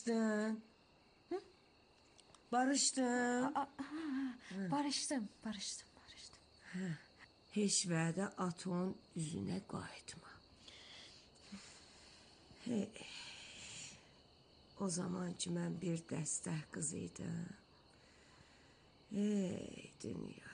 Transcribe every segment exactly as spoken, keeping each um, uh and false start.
Barışdın. Hı? Barışdın. Aa, ha, barışdım, barışdım, barışdım. Hə. Heç vədə atonun üzünə qayıtma. Hey. O zaman ki mən bir dəstək qız idim. Ey dünya.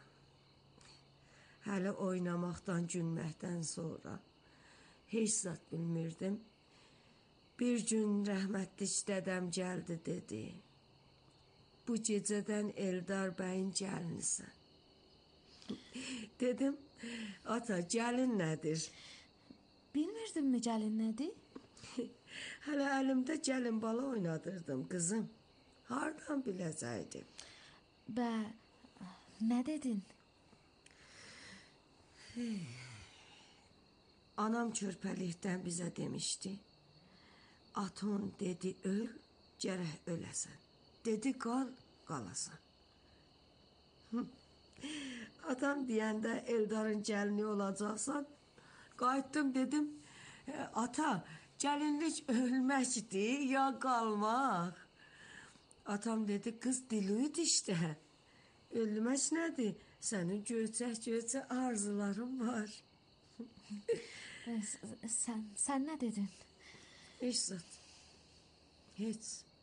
Hələ oynamaqdan, gülməkdən sonra heç zat bilmirdim. Bir gün rəhmətlik dədəm gəldi dedi. Bu gecədən Eldar bəyin gəlinisən. Dedim, ata gəlin nədir? Bilmirdim mi gəlin nədir? Hələ əlimdə gəlin bala oynadırdım qızım. Hardan biləcəkdim? Bə, nə dedin? Hey. Anam körpəlikdən bizə demişdi. Aton dedi öl, gərək öləsən. Dedi qal, qalasan. Atam deyəndə Eldarın gəlini olacaqsan. Qayıtdım dedim, ata gəlinlik ölməkdir ya qalmaq. Atam dedi qız diliydi işte. Ölmək nədir? Sənin göyçək-göyçək arzuların var. Sən, sən nə dedin? Heç zat. Heç.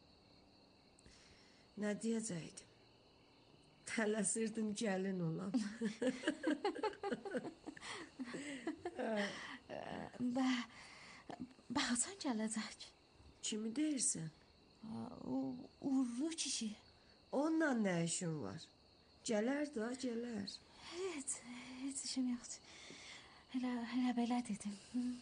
Nə deyəcəkdim? Tələsirdim gəlin olam. Bə, baxsan gələcək. Kimi deyirsən? O uğurlu kişi. Onunla nə işin var? Gələr da, gələr. Heç, heç işim yoxdur. Elə, elə belə dedim.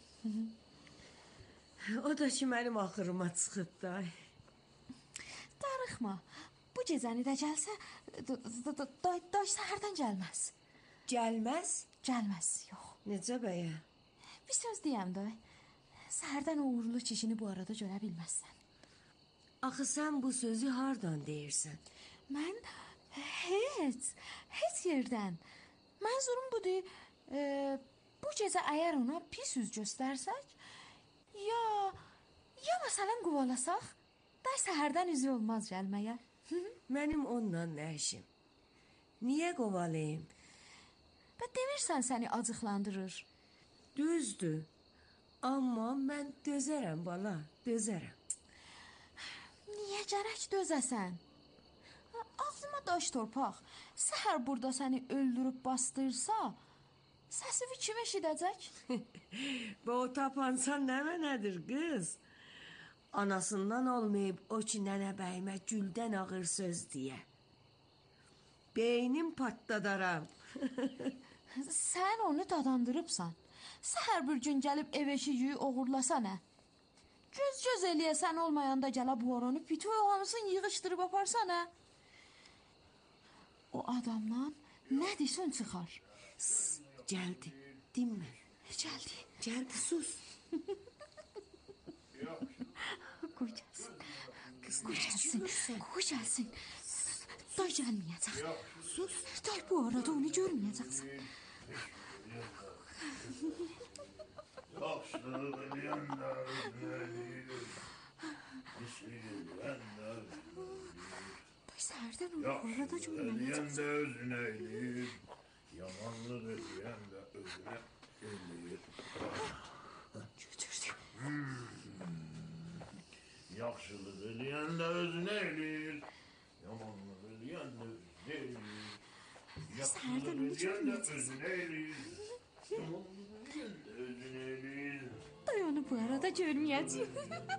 O da ki mənim axırıma çıxıb da. Darıxma. Bu gecəni də gəlsə, day səhərdən gəlməz. Gəlməz? Gəlməz, yox. Necə bəyə? Bir söz deyəm də, səhərdən uğurlu kişini bu arada görə bilməzsən. Axı sən bu sözü hardan deyirsən? Mən heç, heç yerdən. Mənzurum budur, e, bu gecə əgər ona pis üz göstərsək, ya, ya məsələn qovalasaq, day səhərdən üzü olmaz gəlməyə. Mənim onunla nə işim? Niyə qovalayım? Və demirsən səni acıqlandırır. Düzdür. Amma mən dözərəm bala, dözərəm. Niyə gərək dözəsən? Ağzıma daş torpaq. Səhər burada səni öldürüb bastırsa, səsivi kim eşidəcək? Və o tapansan nə mənədir qız? Anasından olmayıb o ki nənə bəyimə güldən ağır söz deyə. Beynim patladaram. Sən onu dadandırıbsan. Səhər bir gün gəlib ev eşiyi oğurlasa nə? Göz-göz eləyəsən olmayanda gələ bu oranı pitoy hamısını yığışdırıb aparsa nə? O adamdan nə desən çıxar? Ss, gəldi, dinmə. Gəldi. Gəldi, sus. Qoy gəlsin. Qoy gəlsin. Qoy gəlsin. Day gəlməyəcək. Sus. Day bu arada onu görməyəcəksən. Yaxşıdır, eləyəndə özünə eləyir. İşləyir, eləyəndə özünə eləyir. Day səhərdən onu arada görməyəcəksən. Eləyəndə özünə eləyir. Yamanlıq eləyəndə özünə eləyir. Götürdü. Yaxşılıq eləyəndə özünə eləyir. Yamanlıq eləyəndə özünə eləyir. Səhərdən onu görməyəcəksən. Özünə eləyir. Özünə eləyir. Day onu bu arada görməyəcək.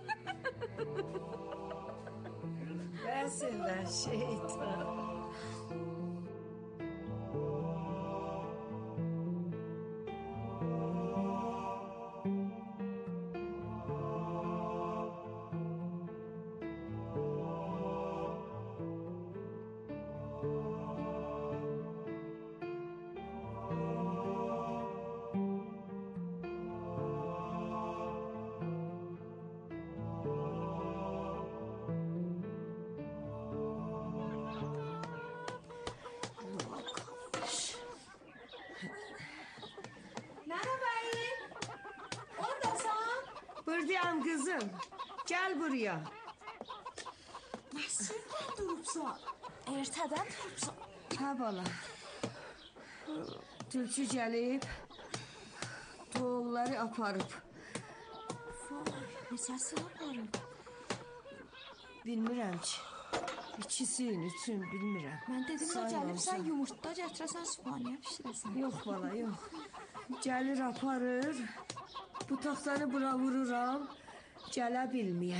Bəs elə şeytan. Oradasın. Buradayım kızım. Gel buraya. Sübdən durubsan. Ertədən durubsan. Hə bala. Tülkü gəlib, toğulları aparıb. Vay, neçəsi aparıb? Bilmirəm ki. İkisinin üçün bilmirəm. Mən dedim də Say gəlib olsa. sən yumurta gətirəsən, Sübhaniyə bişirəsən. Yox bala, yox. Gəlir aparır. Bu taxtanı bura vururam. Gələ bilməyə.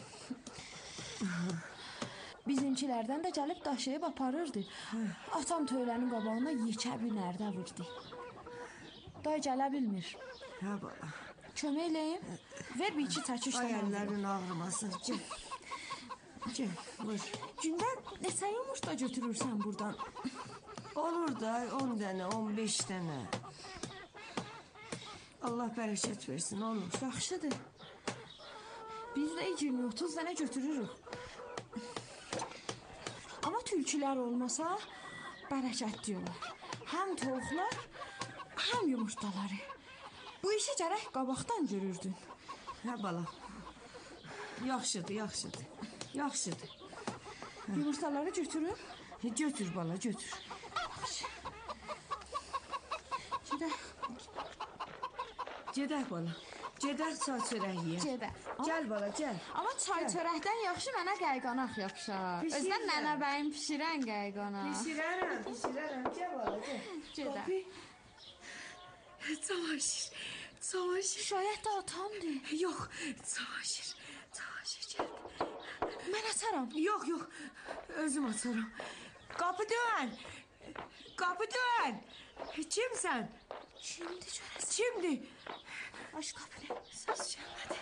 Bizimkilərdən də gəlib daşıyıb aparırdı. Atam töylənin qabağına yekə bir nərdə vurdu. Day gələ bilmir. Hə bala. Kömək eləyim. Ver bir iki çəkiş Ay də mən vurum. əllərin ağrımasın. Gəl. Gəl, vur. Gündə neçə yumurta götürürsən buradan? Olur da on dənə, on beş dənə. Allah bərəkət versin, olur. Yaxşıdır. Biz də iyirmi otuz dənə götürürük. Amma tülkülər olmasa bərəkət diyorlar. Həm tovuqlar, həm yumurtaları. Bu işi gərək qabaqdan görürdün. Hə bala. Yaxşıdır, yaxşıdır. Yaxşıdır. Yumurtaları götürüb. Götür bala, götür. Gedək. Gedək bala. Gedək çay çörək yeyək. Gedək. Gəl bala, gəl. Amma çay çörəkdən yaxşı mənə qayğanaq yapışar. Pişirəm. Özdən nənə bəyim pişirən qayğanaq. Pişirərəm, pişirərəm. Gəl bala, gəl. Gedək. Qopi. Çamaşır, çamaşır. Şayət də atamdır. Yox, çamaşır, çamaşır gəl. Mən açaram. Yox, yox, özüm açarım. Qapı dön, qapı dön. Kimsən? Kimdir görəsən? Kimdir? Aç qapını. Səs gəlmədi.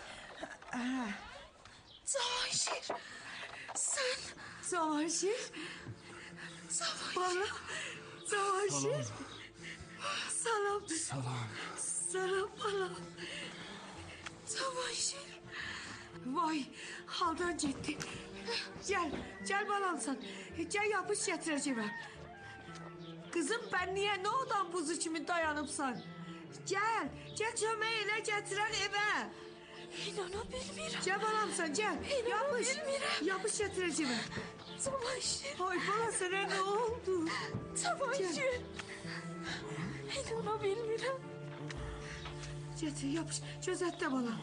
Cahişir. Sən. Çamaşır. Bala, çamaşır. Salam. Salam. Salam bala. Çamaşır. Vay, haldan getdi. Gəl, gəl balamsan. Gəl yapış gətirəcəmə. Qızım, ben niyə nə odan buzu kimi dayanıbsan? Gəl, gəl kömək elə gətirən evə. İnana bilmirəm. Gəl balamsan, gəl. İnana Yapış, bilmirəm. yapış gətirəcəmə. Cahişir. Ay bala, sənə nə oldu? Cahişir. İnana bilmirəm. Gətir, yapış, gözətdə bala.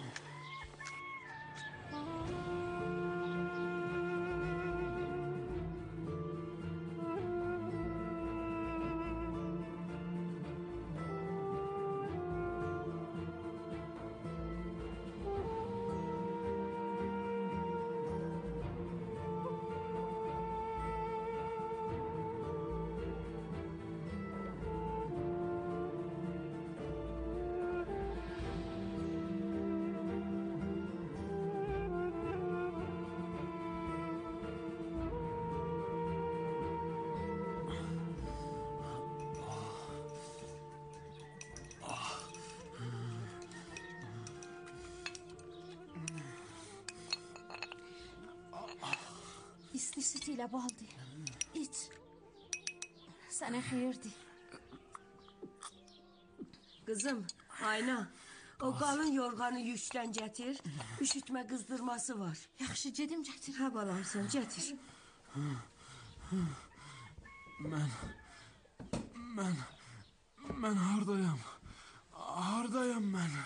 İsti süt ilə baldı. İç. Sənə xeyirdir. Qızım, Ayna, o qalın yorğanı yükdən gətir. Üşütmə qızdırması var. Yaxşı, gedim gətir. Hə balamsan, gətir. Mən, mən, mən hardayam? Hardayam mən?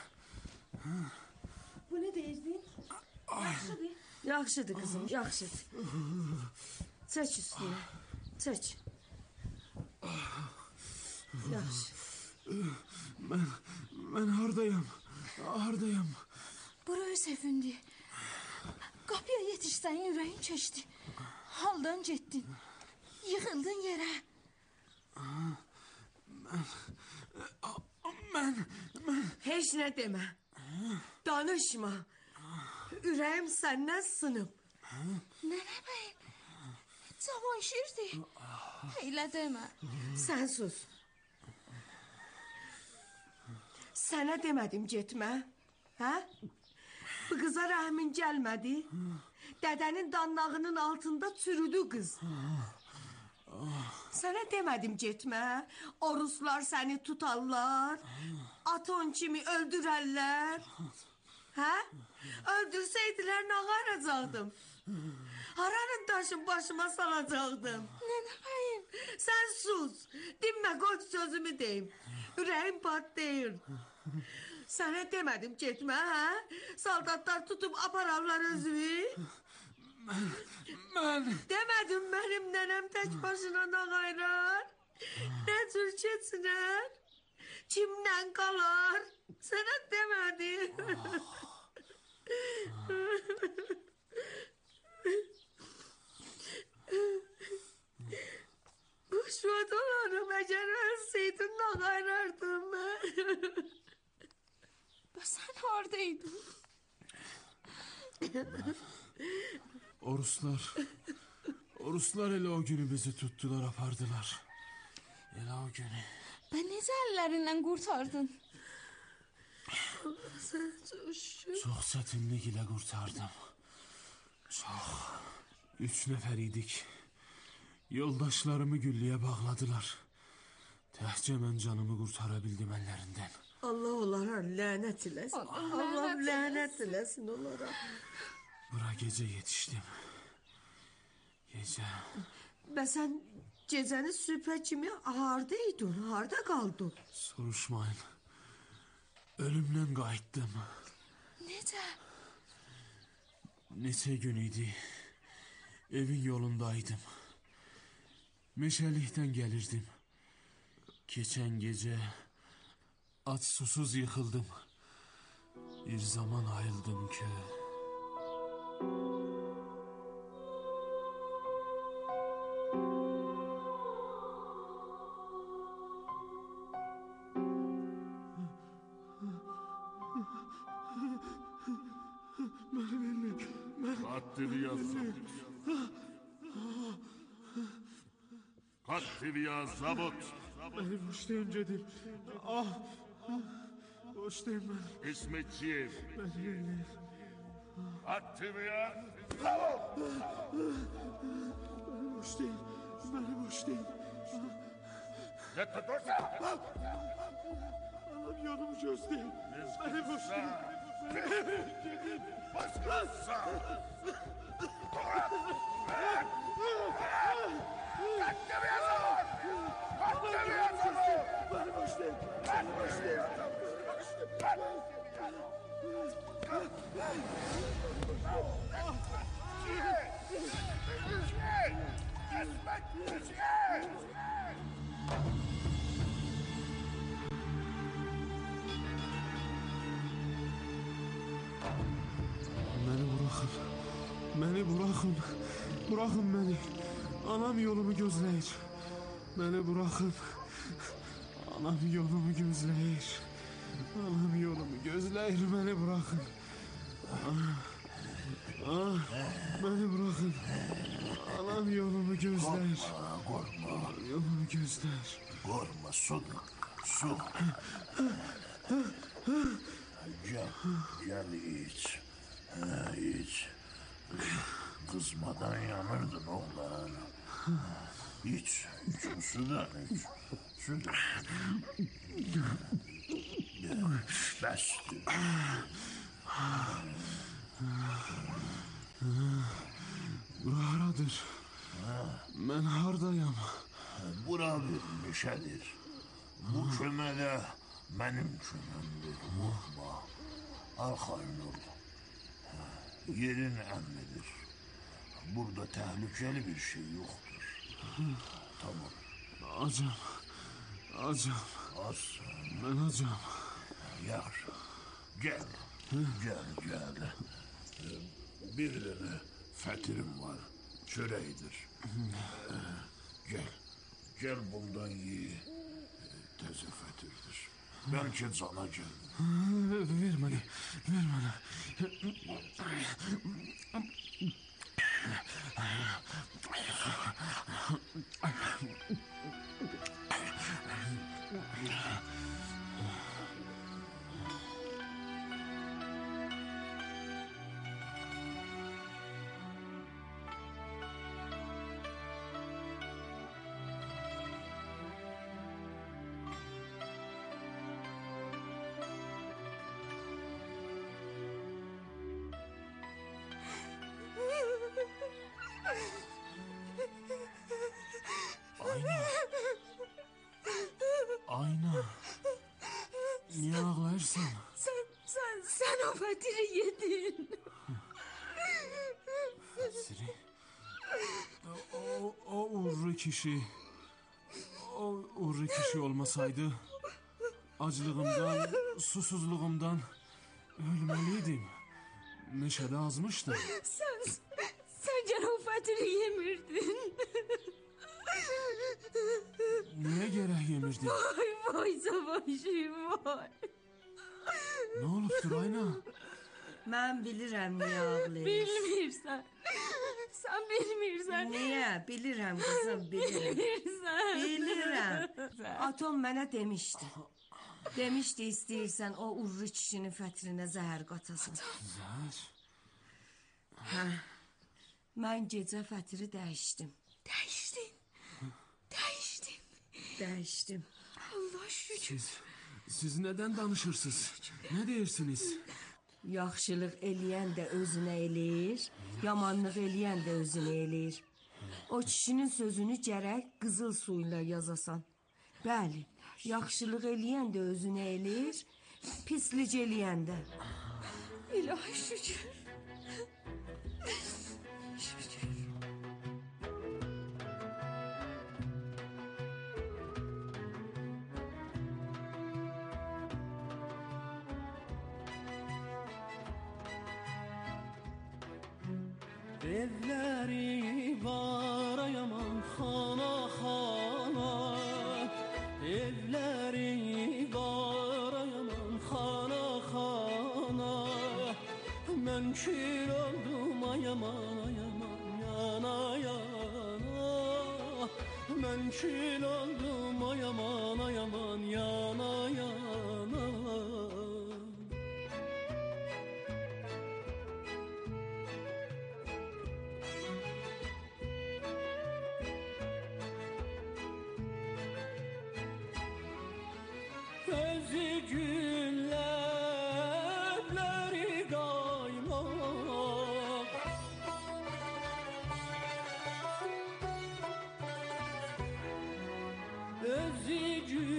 Bu nə deyirdin? Yaxşıdır. Yaxşıdır qızım, yaxşıdır. Çək üstünə, çək. Yaxşı. Mən, mən hardayam? Hardayam? Bura öz evindi. Qapıya yetişsən ürəyin keçdi. Haldan getdin. Yıxıldın yerə. Mən, mən... Heç nə demə. Danışma. Ürəyim səndən sınıb. Nənə bəyim, Cavanşirdir. Elə demə. Sən sus. Sənə demədim getmə. Hə? Bu qıza rəhmin gəlmədi. Dədənin danlağının altında çürüdü qız. Sənə demədim getmə. O ruslar səni tutarlar. Aton kimi öldürərlər. Hə? Öldürsəydilər nə qaracaqdım? Haranın taşın başıma salacaktım. Neneyim? Sen sus. Dinme koç sözümü deyim. Yüreğim patlıyor. Sana demedim gitme ha? Soldatlar tutup apararlar özümü. Ben... Demedim benim nenem tek başına ne gayrar. Ne tür geçiner. Kimden kalar. Sana demedim. Kuşmat olanım eğer ölseydin ne gayrardım ben. Sen oradaydın. O Ruslar... O Ruslar hele o günü bizi tuttular, apardılar. Hele o günü. Ben necə ellerinden kurtardın? Sen coşun. Çok çetinlik ile kurtardım. Çok. Üç neferiydik. Yoldaşlarımı güllüye bağladılar. Tehce ben canımı kurtarabildim ellerinden. Allah onlara lanet eylesin. Allah Allah lanet lanet eylesin onlara. Bura gece yetiştim. Gece. Ben sen geceni süper kimi hardaydın, harda kaldın. Soruşmayın. Ölümden qayıtdım. Necə? Neçə gün idi. Evin yolundaydım. Meşəlikdən gelirdim. Geçen gece aç susuz yıkıldım. Bir zaman ayıldım ki... Katliya zabıt. Katliya zabıt. Beni boşlayın Cedil. Ah! Boşlayın beni. İsmetçiyev. Beni yeğleyin. Katliya zabıt. Beni boşlayın. Beni boşlayın. Ne tutursa? Anam yolumu gözleyin. Beni boşlayın. Cedil. Başkası. Katliya zabıt. Katliya zabıt. Beni boşlayın. Beni boşlayın. Beni bırakın. Beni bırakın. Bırakın beni. Anam yolumu gözleyir. Beni bırakın. Anam yolumu gözleyir. Anam yolumu gözleyir. Beni bırakın. Ah, ah, beni bırakın. Anam yolumu gözleyir. Korkma. Yolumu gözler. Korkma su. Su. Gel. Gel iç. Ha, iç. Kızmadan yanırdın oğlan. İç. İç bu sudan iç. Sudan. Bəsdir. Bura haradır? Ben hardayam. Bura bir meşədir. Bu kömədə mənim köməmdir. Qorxma. Arxayın ol. Yerin əmnidir. Burada təhlükəli bir şey yoxdur. Tamam. Acam. Acam. Az. Ben acam. Yaxşı. Gəl. Gəl, gəl. Bir dənə fətirim var. Çörəkdir. Gəl. Gəl bundan ye. Təzə fətirdir. Bəlkə cana gəl. Ver bana. Ver bana. Fətiri yedin. Fətiri. O, o uğurlu kişi. O uğurlu kişi olmasaydı acılığımdan, susuzluğumdan ölmeliydim. Meşede azmıştım. Sen, sen canım Fətiri yemirdin. Niye gerek yemirdin? Vay vay savaşım vay. Ne olubdur Ayna? Mən bilirəm niyə ağlayır. Bilmirsən. Sən bilmirsən. Niyə? Bilirəm qızım, bilirəm. Bilirsən. Bilirəm. Atom mənə demişdi. Demişdi istəyirsən o uğurlu kişinin fətrinə zəhər qatasan. Zəhər? Hə. Mən gecə fətri dəyişdim. Dəyişdin. Dəyişdin. Dəyişdim. Allah şükür. Siz, siz neden danışırsınız? Ne deyirsiniz? Yaxşılıq eləyən də özünə eləyir, yamanlıq eləyən də özünə eləyir. O kişinin sözünü gərək qızıl suyla yazasan. Bəli, yaxşılıq eləyən də özünə eləyir, pislik eləyən də. İlahi şükür. Şükür. Evleri var yaman xana xana, evleri var yaman xana xana. Mən kül oldum ayaman ayaman yana yana. Mən kül oldum ayaman ayaman yana yana. Özü güllerleri kaymak, özü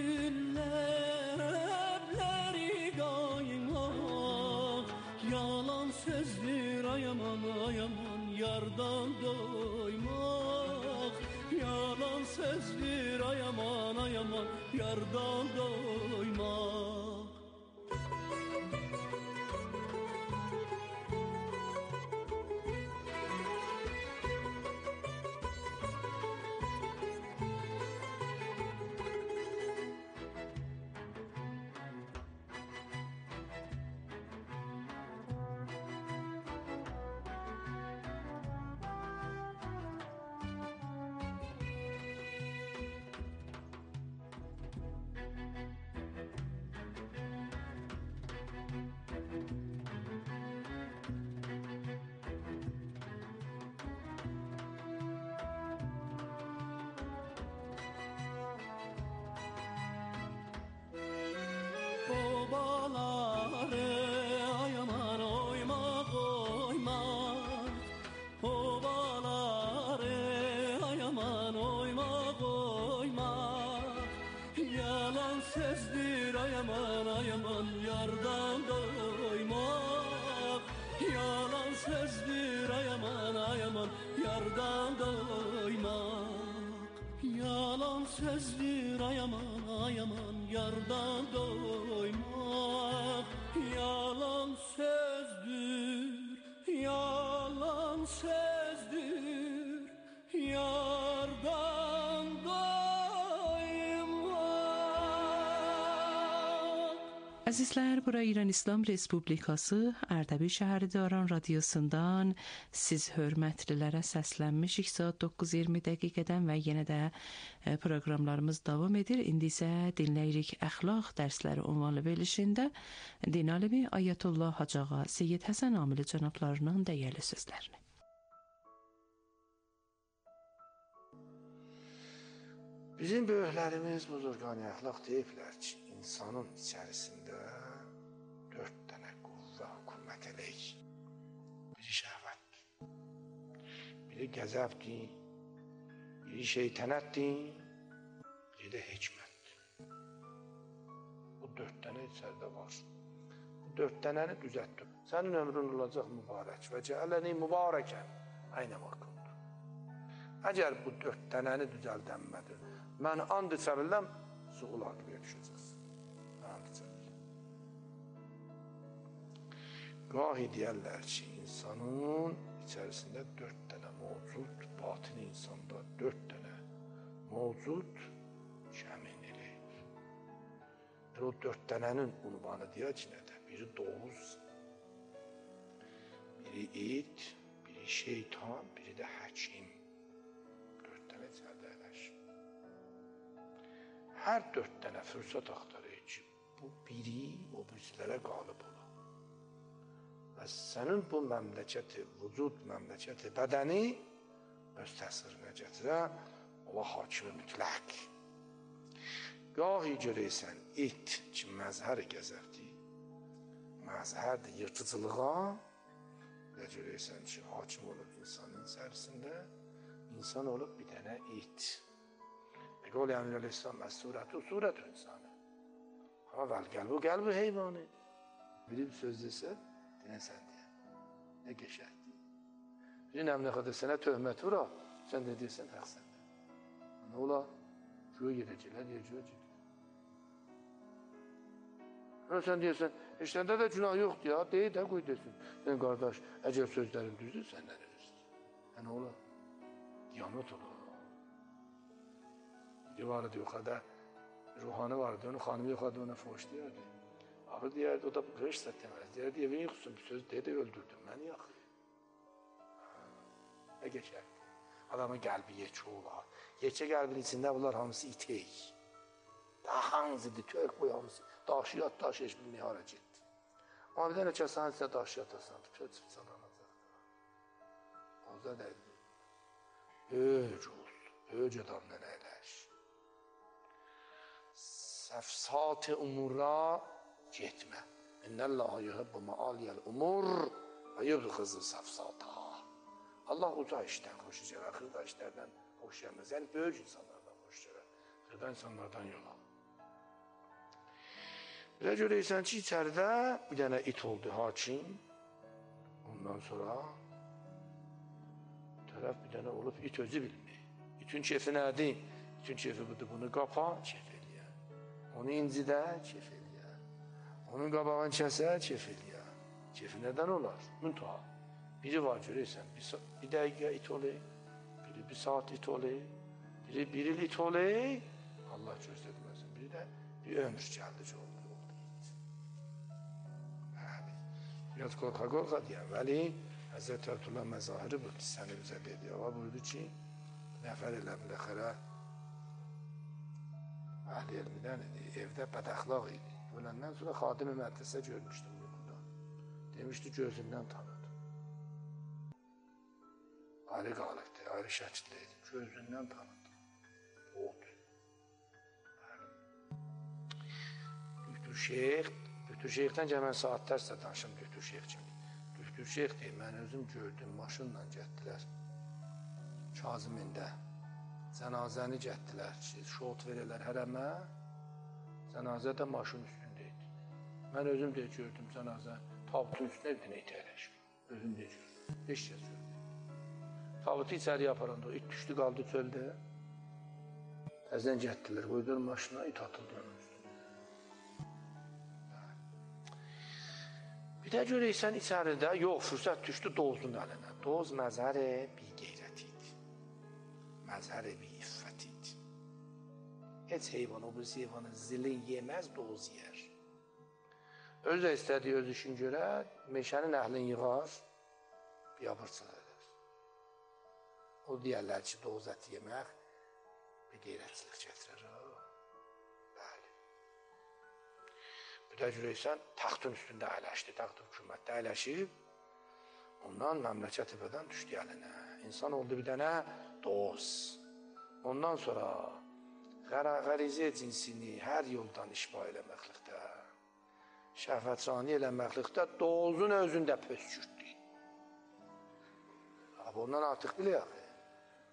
güllerleri kaymak. Yalan sözdür ayaman ayaman yardan doymak. Yalan sözdür ayaman ayaman yardan doymak. Obaları ayaman oymak oymak. Obaları ayaman oymak oymak. Yalan sözdür ayaman ayaman yardan doymak. Yalan sözdür ayaman ayaman yardan doymak. Yalan sözdür ayaman ayaman yardan doymak. Yalan sözdür, yalan sözdür, yardan doymak. Əzizlər, bura İran İslam Respublikası Ərdəbil şəhəridaran radiosundan siz hörmətlilərə səslənmişik saat doqquz iyirmi dəqiqədən və yenə də proqramlarımız davam edir. İndi isə dinləyirik əxlaq dərsləri ünvanlı verilişində din alimi Ayətullah Hacıağa Seyyid Həsən Amili cənablarının dəyərli sözlərini. Bizim böyüklərimiz buzurgani əxlaq deyiblər ki, insanın içərisində dörd dənə quvva, qüvvət elək. Biri şəhvətdir, biri qəzəbdir, biri şeytənətdir, biri də hikmətdir. Bu dörd dənə içəridə var. Bu dörd dənəni düzəltdim. Sənin ömrün olacaq mübarək və cəələni mübarəkən aynə vakundu. Əgər bu dörd dənəni düzəldənmədir, mən and içə biləm, suğul aqliyə düşəcəksin. And içə biləm. Qahi deyərlər ki, insanın içərisində dörd dənə mövcud, batini insanda dörd dənə mövcud kəmin eləyir. O dörd dənənin unvanı deyək ki, nədir? Biri doğuz, biri it, biri şeytan, biri də həkim. Dörd dənə içərdə əyləşir. Hər dörd dənə fürsət axtarır ki, bu biri o birisilərə qalib olur. Və sənin bu məmləkəti, vücud məmləkəti, bədəni öz təsirinə gətirə, ola hakimi mütləq. Gahi görəysən it ki, məzhər-i gəzəbdir, məzhərdir yırtıcılığa və görəysən ki, hakim olub insanın içərisində, insan olub bir dənə it. Və qol Əmir Əleyhisselam əz surətu surətü insanı. Amma vəl qəlbu qəlbu heyvanı. Biri bir söz desə, deyəsən deyə. Nə qəşəkdir. Biri nəmləxədə sənə töhmət vura, sən də deyəsən həq səndə. Nə ola? Göyə gedəcəklər, deyə göyə gedəcəklər. Sən deyəsən, heç səndə də günah yoxdur ya, deyil də qoy desin. Sən qardaş, əgər sözlərin düzdür, səndən ölürsün. Nə ola? Diyanət ola. Biri vardı yuxarıda, ruhanı vardı, onun xanımı yuxarıda ona foş deyərdi. Axı deyərdi, o da qış sətəməz. Deyərdi, evin yıxısın, bir söz deyədi, öldürdüm, məni yaxı. Nə geçərdi? Adamın qəlbi yekə olar. Yekə qəlbin içində bunlar hamısı itək. Daha hanzıdır, tök boy hamısı. Daşıyat daş heç bilməyə hara getdi. Amma bir dənə kəsən isə daşıyat asan, tüpə çıxsananacaq. Azad ədir. Böyük ol, böyük adamla əyləş. Səfsat-ı umura getmə. İnnəllaha yuhibbu ma'aliyəl umur və yubğızı səfsata. Allah uca işdən xoş gələr, xırda işlərdən xoş gəlməz. Yəni böyük insanlardan xoş gələr, xırda insanlardan yola. Belə görəysən ki, içəridə bir dənə it oldu, hakim. Ondan sonra tərəf bir dənə olub, it özü bilmir. İtin kefi nədir? İtin kefi budur, bunu qapa, kef eləyər. Onu incidə, kef eləyər. Onun qabağını kəsə, kef eləyər. Kefi nədən olar? Müntaha. Biri var görəysən, bir, bir dəqiqə it olayı, biri bir saat it olayı, biri bir il it olayı, Allah göstərməsin. Biri də bir ömür gəldi ki, oldu. Biraz qorxa-qorxa deyəm, vəli Həzrət Ərtullah məzahiri bu ki, səni bizə dedi. Hava buyurdu ki, nəfər elə biləxərə əhli elmidən idi, evdə bədəxlaq idi. Öləndən sonra xadimi mədrəsə görmüşdüm yuxuda. Demişdi, gözündən tanıdı. Ayrı qalıqdı, ayrı şəkildə idi. Gözündən tanıdı. Oldu. Düktür şeyx, Düktür şeyxdən ki, mən saatlərsə danışım Düktür şeyx kimi. Düktür şeyx deyil, mən özüm gördüm, maşınla getdilər. Kazimində. Cənazəni getdilər ki, şot verirlər hərəmə. Cənazə də maşın üstündə idi. Mən özüm də gördüm cənazə, tabutun üstünə bir dənə it əyləşib. Özüm də gördüm. Beş kəs gördüm. Tabutu içəriyə aparanda o it düşdü, qaldı çöldə. Təzdən getdilər, qoydular maşına, it atıldı onun üstünə. Bir də görəysən içəridə, yox, fürsət düşdü Dozun əlinə. Doz məzhər-i bir qeyrət idi. Məzhər-i bir iffət idi. Heç heyvan, o birisi heyvanı zilin yeməz, Doz yer. Öz də istədiyi öz işin görə, meşənin əhlin yığar, biyabırçılıq edər. O deyərlər ki, Doz əti yemək bir qeyrətçilik gətirir. Bir də görəysən, taxtın üstündə əyləşdi, taxt hökumətdə əyləşib, ondan məmləkət təpədən düşdü əlinə. İnsan oldu bir dənə Doz. Ondan sonra qərizə cinsini hər yoldan işba eləməklikdə, şəhvətsani eləməklikdə Dozun özündə pöskürtdü. Ondan artıq biləyək.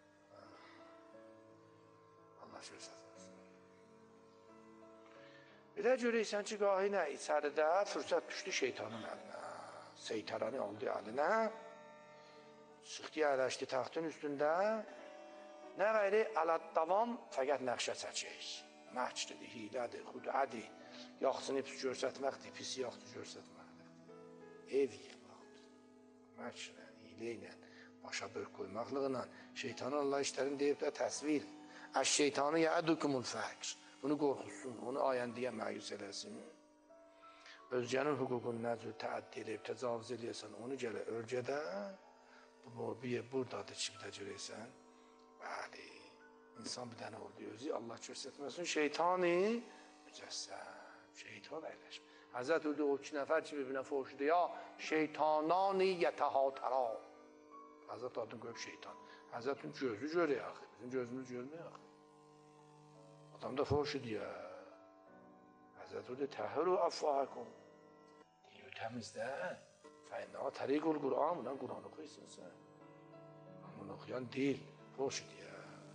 Allah görsəsin. Bir də görəysən ki, qahi nə, içəridə fürsət düşdü şeytanın əlinə, seytarəni aldı əlinə, çıxdı əyləşdi taxtın üstündə, nə qayri əlad davam, fəqət nəqşə çəkir. Məhçdir, hilədir, xudədir, yaxsını pis görsətməkdir, pisi yaxsı görsətməkdir. Ev yıxmaqdır. Məhçlə, hilə ilə, başa bölk qoymaqlığına, şeytanın Allah işlərini deyib də təsvir. Əş şeytanı yədukumul fəqr. Bunu qorxusun, onu ayəndiyə məyus eləsin. Özgənin hüququnu nəzür təəddi edib, təcavüz eləyəsən, onu gələ örgədə, bu bir buradadır ki, bir də görəysən. Bəli, insan bir dənə oldu, özü Allah göstərməsin, şeytani mücəssəm, şeytan əyləşmə. Həzrət öldü o iki nəfər ki, bir-birinə foşudu, ya şeytanani yətəhətərə. Həzrət adını qoyub şeytan. Həzrətin gözü görək axı, bizim gözümüz görməyək axı. Adam da foşudu ya. Həzrət öldü, təhərü əffahəkum. Dili təmizdə, fəinna təriqul Qur'an, bundan Qur'an oxuysun sən. Bunu oxuyan dil, foşudu ya.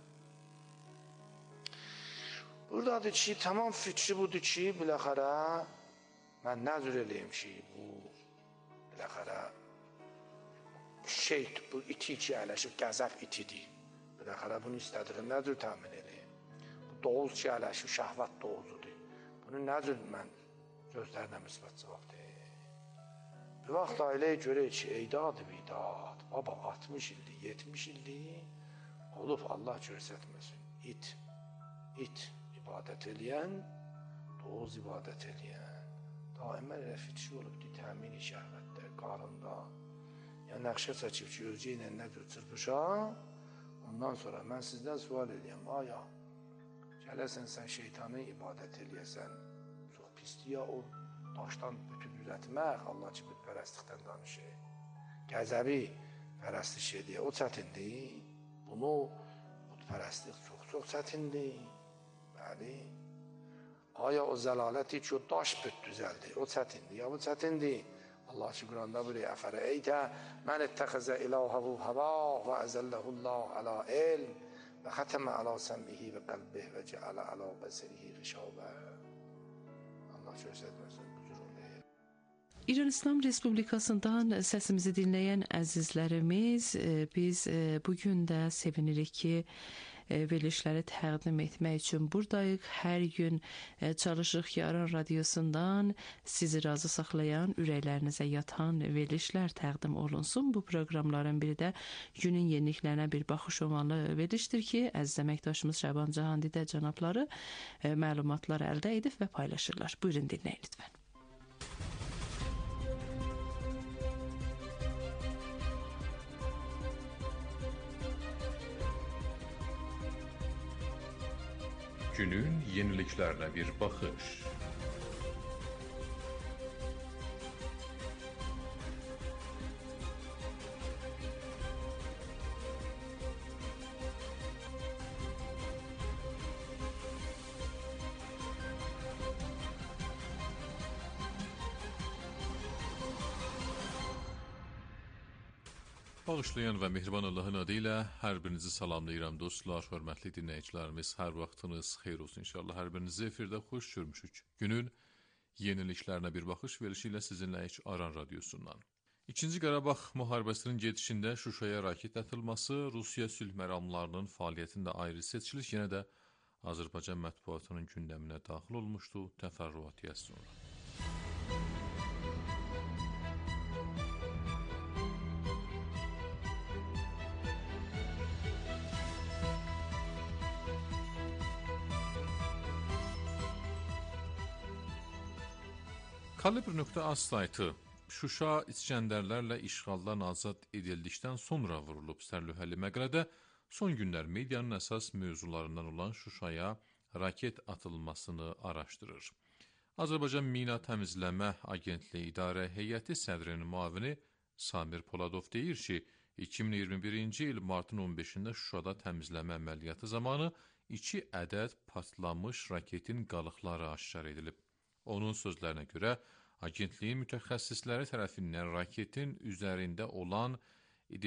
Buradadır ki, tamam fikri budur ki, biləxərə, mən nəzür eləyim ki, bu, biləxərə, şeyt, bu iti ki, ələşib, qəzəf itidir. Biləxərə, bunu istədiğin nəzür təmin eləyim. Bu doğuz ki, ələşib, şəhvət doğuzudur. Bunu nəzür mən gözlərinə müsbət cavab deyim. Bir vaxt ailəyə görək ki, eydadı bidat, baba altmış ildir, yetmiş ildir, olub Allah görsətməsin, it, it ibadət eləyən, doğuz ibadət eləyən, daimən elə fitri olubdur, təmini şəhvətdə, qarında, ya nəqşə çəkib ki, özgə ilə nədir çırpışa, ondan sonra mən sizdən sual edəyəm, aya, gələsən sən şeytanı ibadət eləyəsən, çox pisdir ya o daşdan bütün düzətmək, Allah ki, bütpərəstlikdən danışır, qəzəbi pərəstiş edir, o çətindir, bunu bütpərəstlik çox-çox çətindir, bəli, aya o zəlaləti ki, o daş büt düzəldir, o çətindir, ya bu çətindir, Allah ki, Quranda buyuruyor, əfərəytə mən ittəxəzə ilahəhu həva və əzəlləhullah alə ilm və xətəmə alə səmmihi və qəlbih və cəalə alə bəsərihi rişavə. Allah göstərməsin, bu cür olur. İran İslam Respublikasından səsimizi dinləyən əzizlərimiz, biz bugün də sevinirik ki, verilişləri təqdim etmək üçün buradayıq. Hər gün çalışırıq ki, Aran Radiosundan sizi razı saxlayan, ürəklərinizə yatan verilişlər təqdim olunsun. Bu proqramların biri də günün yeniliklərinə bir baxış olmalı verilişdir ki, əziz əməkdaşımız Şaban Cahandidə cənabları məlumatlar əldə edib və paylaşırlar. Buyurun dinləyin lütfən. Günün yeniliklərine bir baxış. Bağışlayan və mehriban Allahın adı ilə hər birinizi salamlayıram dostlar, hörmətli dinləyicilərimiz, hər vaxtınız xeyir olsun inşallah. Hər birinizi efirdə xoş görmüşük. Günün yeniliklərinə bir baxış verilişi ilə sizinləyik Aran Radiosundan. İkinci Qarabağ müharibəsinin gedişində Şuşaya raket atılması, Rusiya sülh məramlarının fəaliyyətində ayrı seçiliş yenə də Azərbaycan mətbuatının gündəminə daxil olmuşdu. Təfərrüatı az sonra. Kalibr.az saytı Şuşa İskəndərlərlə işğaldan azad edildikdən sonra vurulub sərlühəli məqələdə son günlər medianın əsas mövzularından olan Şuşaya raket atılmasını araşdırır. Azərbaycan Mina Təmizləmə Agentliyi İdarə Heyəti sədrinin müavini Samir Poladov deyir ki, iki min iyirmi birinci il martın on beşində Şuşada təmizləmə əməliyyatı zamanı iki ədəd partlamış raketin qalıqları aşkar edilib. Onun sözlərinə görə, agentliyin mütəxəssisləri tərəfindən raketin üzərində olan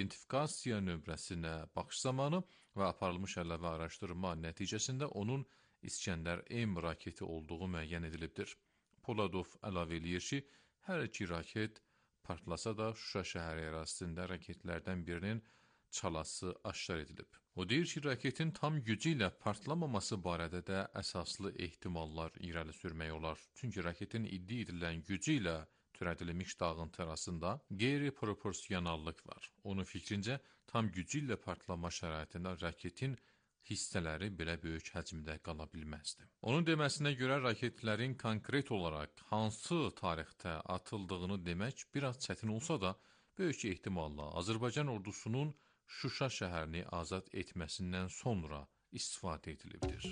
identifikasiya nömrəsinə baxış zamanı və aparılmış əlavə araşdırma nəticəsində onun İskəndər M raketi olduğu müəyyən edilibdir. Poladov əlavə eləyir ki, hər iki raket partlasa da Şuşa şəhəri ərazisində raketlərdən birinin çalası aşkar edilib. O deyir ki, raketin tam gücü ilə partlamaması barədə də əsaslı ehtimallar irəli sürmək olar. Çünki raketin iddia edilən gücü ilə törədilmiş dağıntı arasında qeyri-proporsionallıq var. Onun fikrincə, tam gücü ilə partlama şəraitində raketin hissələri belə böyük həcmdə qala bilməzdi. Onun deməsinə görə raketlərin konkret olaraq hansı tarixdə atıldığını demək biraz çətin olsa da, böyük ehtimalla Azərbaycan ordusunun Şuşa şəhərini azad etməsindən sonra istifadə edilibdir.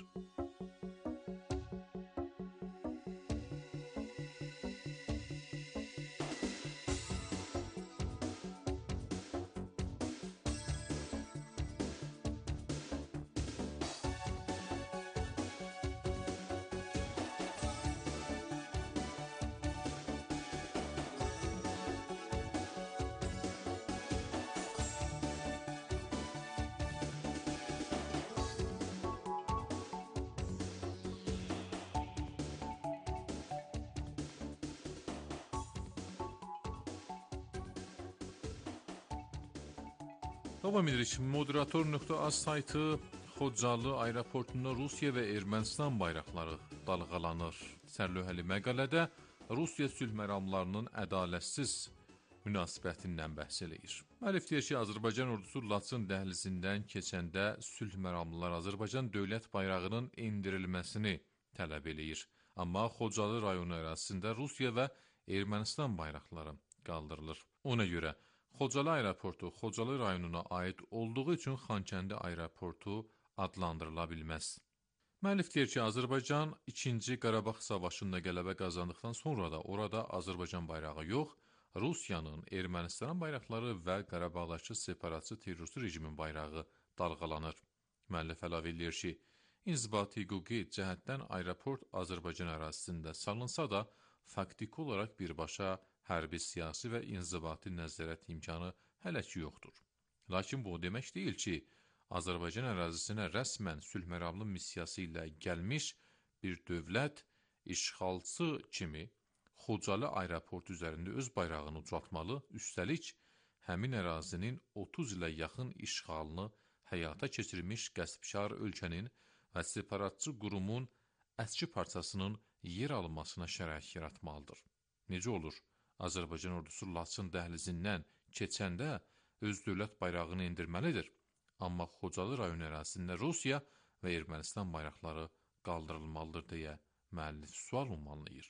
Davam edirik. Moderator nöqtə az saytı Xocalı aeroportunda Rusiya və Ermənistan bayraqları dalğalanır. Sərlövhəli məqalədə Rusiya sülh məramlarının ədalətsiz münasibətindən bəhs eləyir. Müəllif deyir ki, Azərbaycan ordusu Laçın dəhlizindən keçəndə sülh məramlılar Azərbaycan dövlət bayrağının endirilməsini tələb eləyir. Amma Xocalı rayonu ərazisində Rusiya və Ermənistan bayraqları qaldırılır. Ona görə Xocalı aeroportu Xocalı rayonuna aid olduğu üçün Xankəndi aeroportu adlandırıla bilməz. Müəllif deyir ki, Azərbaycan ikinci Qarabağ savaşında qələbə qazandıqdan sonra da orada Azərbaycan bayrağı yox, Rusiyanın, Ermənistanın bayraqları və Qarabağdakı separatçı terrorist rejimin bayrağı dalğalanır. Müəllif əlavə edir ki, inzibati hüquqi cəhətdən aeroport Azərbaycan ərazisində salınsa da, faktiki olaraq birbaşa hərbi, siyasi və inzibati nəzarət imkanı hələ ki yoxdur. Lakin bu o demək deyil ki, Azərbaycan ərazisinə rəsmən sülh məramlı missiyası ilə gəlmiş bir dövlət işğalçı kimi Xocalı aeroportu üzərində öz bayrağını ucaltmalı, üstəlik həmin ərazinin otuz ilə yaxın işğalını həyata keçirmiş qəsbkar ölkənin və separatçı qurumun əski parçasının yer almasına şərait yaratmalıdır. Necə olur? Azərbaycan ordusu Laçın dəhlizindən keçəndə öz dövlət bayrağını endirməlidir. Amma Xocalı rayon ərazisində Rusiya və Ermənistan bayraqları qaldırılmalıdır deyə müəllif sual ünvanlayır.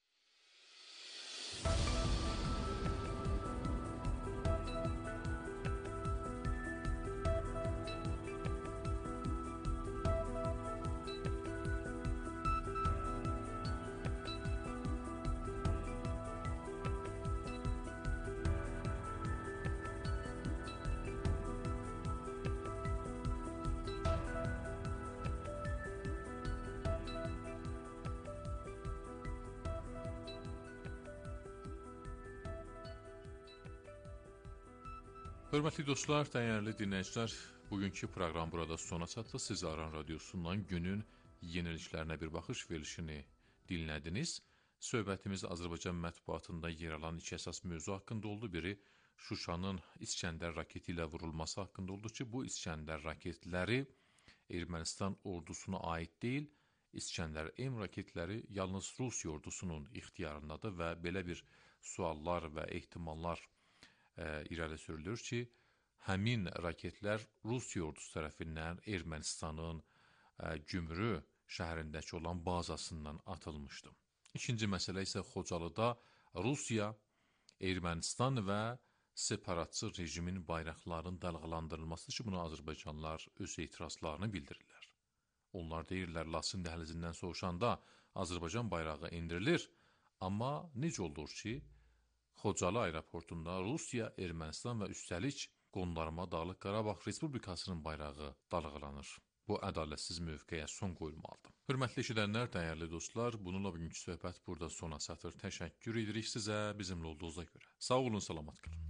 Hörmətli dostlar, dəyərli dinləyicilər, bugünkü proqram burada sona çatdı. Siz Aran Radiosundan günün yeniliklərinə bir baxış verilişini dinlədiniz. Söhbətimiz Azərbaycan mətbuatında yer alan iki əsas mövzu haqqında oldu. Biri Şuşanın İskəndər raketi ilə vurulması haqqında oldu ki, bu İskəndər raketləri Ermənistan ordusuna aid deyil, İskəndər M raketləri yalnız Rusiya ordusunun ixtiyarındadır və belə bir suallar və ehtimallar ə, irəli sürülür ki, həmin raketlər Rusiya ordusu tərəfindən Ermənistanın ə, Gümrü şəhərindəki olan bazasından atılmışdı. İkinci məsələ isə Xocalıda Rusiya, Ermənistan və separatçı rejimin bayraqlarının dalğalandırılması ki, buna Azərbaycanlılar öz etirazlarını bildirirlər. Onlar deyirlər, Laçın dəhlizindən soğuşanda Azərbaycan bayrağı endirilir, amma necə olur ki, Xocalı aeroportunda Rusiya, Ermənistan və üstəlik Qondarma Dağlıq Qarabağ Respublikasının bayrağı dalğalanır. Bu ədalətsiz mövqeyə son qoyulmalıdır. Hörmətli eşidənlər, dəyərli dostlar, bununla bugünkü söhbət burada sona çatır. Təşəkkür edirik sizə bizimlə olduğunuza görə. Sağ olun, salamat qalın.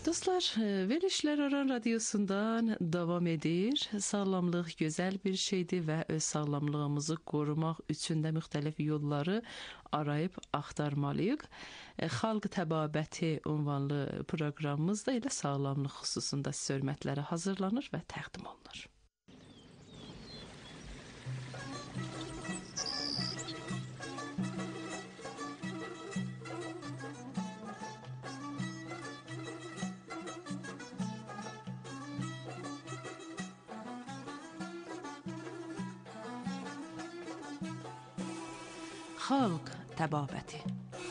Dostlar, Verilişler Aran Radyosu'ndan devam edir. Sağlamlıq gözəl bir şeydir və öz sağlamlığımızı qorumaq üçün də müxtəlif yolları arayıb axtarmalıyıq. Xalq Təbabəti ünvanlı proqramımız da elə sağlamlıq xüsusunda hörmətlərə hazırlanır və təqdim olunur. Xalq Təbabəti.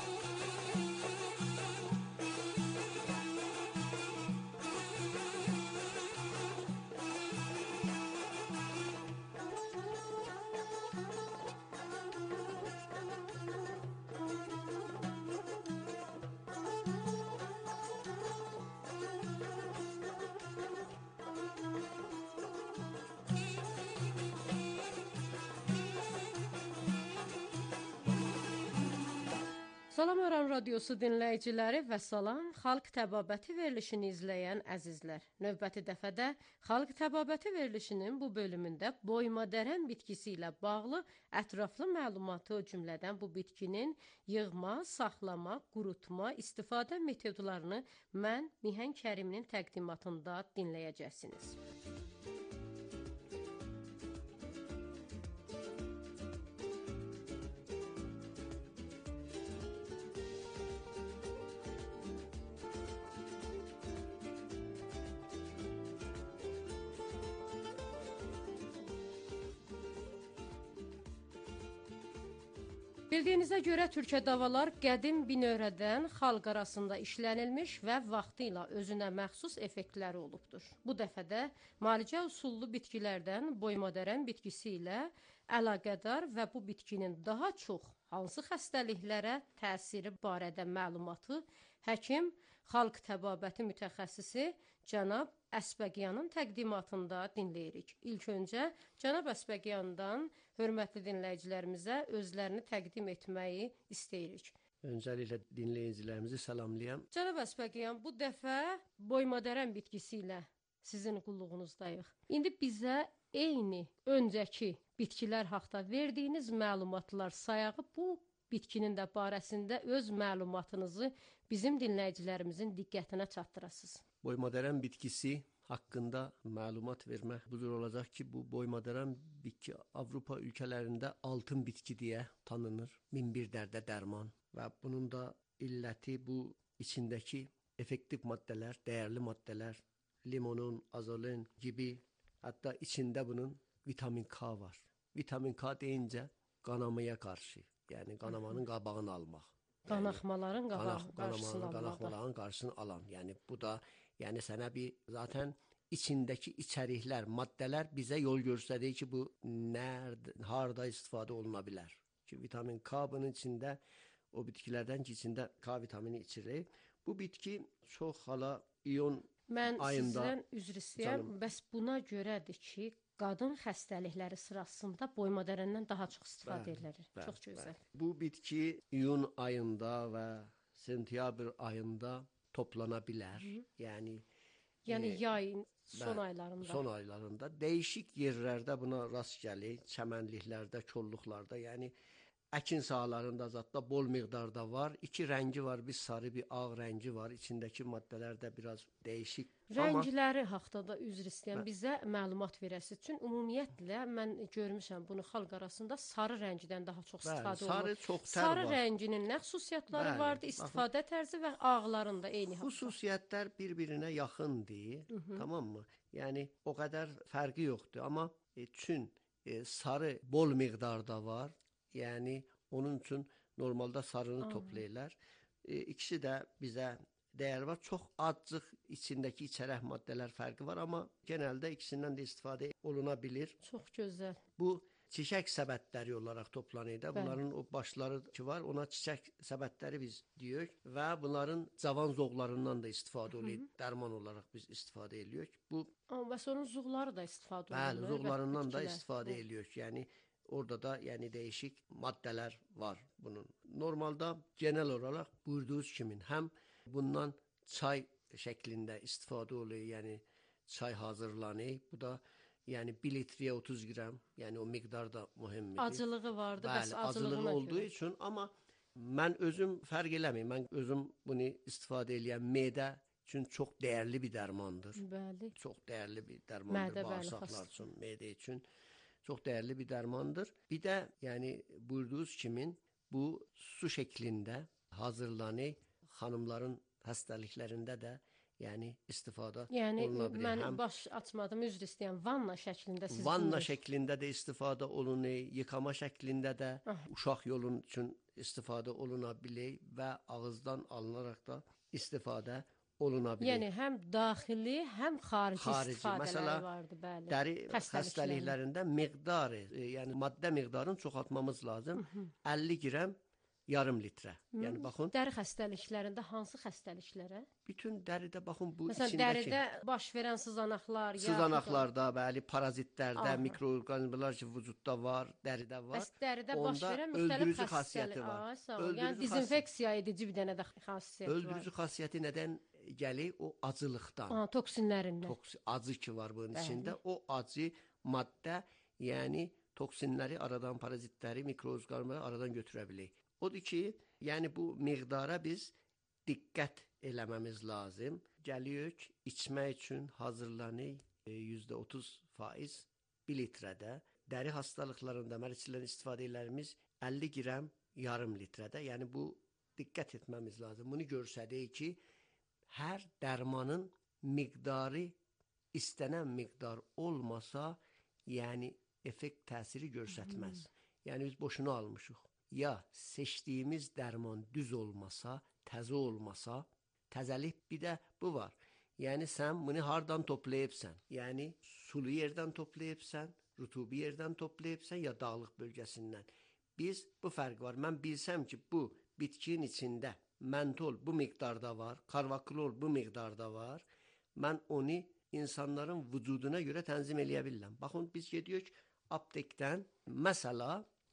Salam Aran Radyosu dinləyiciləri və salam Xalq Təbabəti verilişini izləyən əzizlər. Növbəti dəfədə Xalq Təbabəti verilişinin bu bölümündə boymadərən bitkisi ilə bağlı ətraflı məlumatı, o cümlədən bu bitkinin yığma, saxlama, qurutma, istifadə metodlarını mən Mihən Kəriminin təqdimatında dinləyəcəksiniz. Bildiyinizə görə türkə davalar qədim binövrədən xalq arasında işlənilmiş və vaxtı ilə özünə məxsus effektləri olubdur. Bu dəfədə müalicə üsullu bitkilərdən boymadərən bitkisi ilə əlaqədar və bu bitkinin daha çox hansı xəstəliklərə təsiri barədə məlumatı həkim, xalq təbabəti mütəxəssisi cənab Əsbəqyanın təqdimatında dinləyirik. İlk öncə cənab Əsbəqyandan hörmətli dinləyicilərimizə özlərini təqdim etməyi istəyirik. Öncəliklə dinləyicilərimizi salamlayam. Cənab Əsbəqyan, bu dəfə boymadərən bitkisi ilə sizin qulluğunuzdayıq. İndi bizə eyni öncəki bitkilər haqda verdiyiniz məlumatlar sayağı bu bitkinin də barəsində öz məlumatınızı bizim dinləyicilərimizin diqqətinə çatdırasınız. Boymadərən bitkisi haqqında məlumat vermək budur olacaq ki, bu boymadərən bitki Avropa ölkələrində altın bitki deyə tanınır. Min bir dərdə dərman və bunun da illəti bu içindəki effektiv maddələr, dəyərli maddələr, limonun, azolin gibi, hətta içində bunun vitamin K var. Vitamin K deyincə qanamaya qarşı, yəni qanamanın qabağını almaq. Qanaxmaların qabağını, qarşısını almaq. Qanaxmaların qarşısını alan. Yəni bu da yəni sənə bir zaten içindəki içəriklər, maddələr bizə yol göstərir ki, bu nerede, harda istifadə oluna bilər. Ki vitamin K bunun içində, o bitkilərdən ki, içində K vitamini içilir. Bu bitki çox hala iyon Mən ayında... sizdən üzr istəyirəm, bəs buna görədir ki, qadın xəstəlikləri sırasında boymadərəndən daha çox istifadə edilir. Çox gözəl. Bəli. Bu bitki iyun ayında və sentyabr ayında toplana bilər. Hı. Yəni yəni e, yayın son bəli, aylarında. Son aylarında dəyişik yerlərdə buna rast gəlir, çəmənliklərdə, kolluqlarda, yəni əkin sahalarında zətdə bol miqdarda var. İki rəngi var, bir sarı, bir ağ rəngi var. İçindəki maddələr də biraz dəyişik. Rəngləri Amma... haqda da üzr istəyirəm. Bizə məlumat verəsiniz. Çünki ümumiyyətlə mən görmüşəm bunu xalq arasında sarı rəngdən daha çox istifadə olunur. Sarı çox tər sarı var. rənginin nə xüsusiyyətləri Bəli, vardı, istifadə baxın, tərzi və ağlarında eyni haqda. Xüsusiyyətlər bir-birinə yaxındır, Hı -hı. tamam mı? Yəni o qədər fərqi yoxdur, amma e, çün e, sarı bol miqdarda var. Yəni onun üçün normalda sarını Aa. toplayırlar. E, ikisi də bizə dəyər var. Çox azcıq içindəki içərək maddələr fərqi var, amma genəldə ikisindən də istifadə oluna bilir. Çox gözəl. Bu çiçək səbətləri olaraq toplanır da. Bunların o başları ki var, ona çiçək səbətləri biz deyirik və bunların cavan zoğlarından da istifadə olur. Dərman olaraq biz istifadə edirik. Bu Amma bəs onun zuğları da istifadə olunur. Bəli, zoğlarından da istifadə edirik. Yəni orada da yəni dəyişik maddələr var bunun. Normalda genel olaraq buyurduğunuz kimi həm bundan çay şəklində istifadə oluyor. Yəni çay hazırlanır. Bu da yəni bir litrəyə otuz qram. Yəni o miqdar da mühümdür. Acılığı vardı, bəs Bəli, acılığına acılığı olduğu görə. üçün, amma mən özüm fərq eləməyim. Mən özüm bunu istifadə edirəm. Medə üçün çox dəyərli bir dərmandır. Bəli. Çox dəyərli bir dərmandır Mədə, bəli, bağırsaqlar xas- üçün, medə üçün. Çox dəyərli bir dərmandır. Bir də yəni buyurduğunuz kimi bu su şəklində hazırlanır. Xanımların xəstəliklərində də yəni istifadə Yəni oluna bilər. mən Həm baş açmadım, üzr istəyirəm. Vanna şəklində siz vanna buyurun. şəklində də istifadə olunur, yıkama şəklində də uşaq yolun üçün istifadə oluna bilər və ağızdan alınaraq da istifadə oluna bilər. Yəni həm daxili, həm xarici, Xarici, istifadələri məsələ, vardı, bəli. dəri Xəstəliklərin. xəstəliklərində miqdarı, e, yəni maddə miqdarını çoxaltmamız lazım. əlli qram yarım litrə. Yəni baxın, Dəri xəstəliklərində hansı xəstəliklərə? bütün dəridə baxın bu Məsələn, içindəki dəridə baş verən sızanaqlar, yaxud da- sızanaqlarda, bəli, parazitlərdə, Aha. mikroorqanizmlər ki, vücudda var, dəridə var. Bəs dəridə baş Onda verən müxtəlif öldürücü xəstəlik- xassiyyəti var. Aa, sağ ol. Öldürücü Yəni dezinfeksiya edici bir dənə də xassiyyəti var. Öldürücü xassiyyəti nədən gəlir? O acılıqdan. Aa, toksinlərindən. Toksi, acı ki var bunun Bəli. içində. O acı maddə, yəni toksinləri aradan, parazitləri, mikroorqanizmləri aradan götürə bilir. Odur ki, yəni bu miqdara biz diqqət eləməmiz lazım. Gəlirik, içmək üçün hazırlanır e, yüzdə otuz faiz bir litrədə. Dəri hastalıqlarında mərcilən istifadə edərimiz əlli qram yarım litrədə. Yəni bu diqqət etməmiz lazım. Bunu görsədik ki, hər dərmanın miqdarı istənən miqdar olmasa, yəni effekt təsiri göstərməz. Yəni biz boşuna almışıq. Ya seçdiyimiz dərman düz olmasa, təzə olmasa, təzəlik bir də bu var. Yəni sən bunu hardan toplayıbsan? Yəni sulu yerdən toplayıbsan, rutubi yerdən toplayıbsan ya dağlıq bölgəsindən. Biz bu fərq var. Mən bilsəm ki, bu bitkinin içində mentol bu miqdarda var, karvaklor bu miqdarda var. Mən onu insanların vücuduna görə tənzim eləyə bilirəm. Baxın, biz gedirik aptekdən, məsəla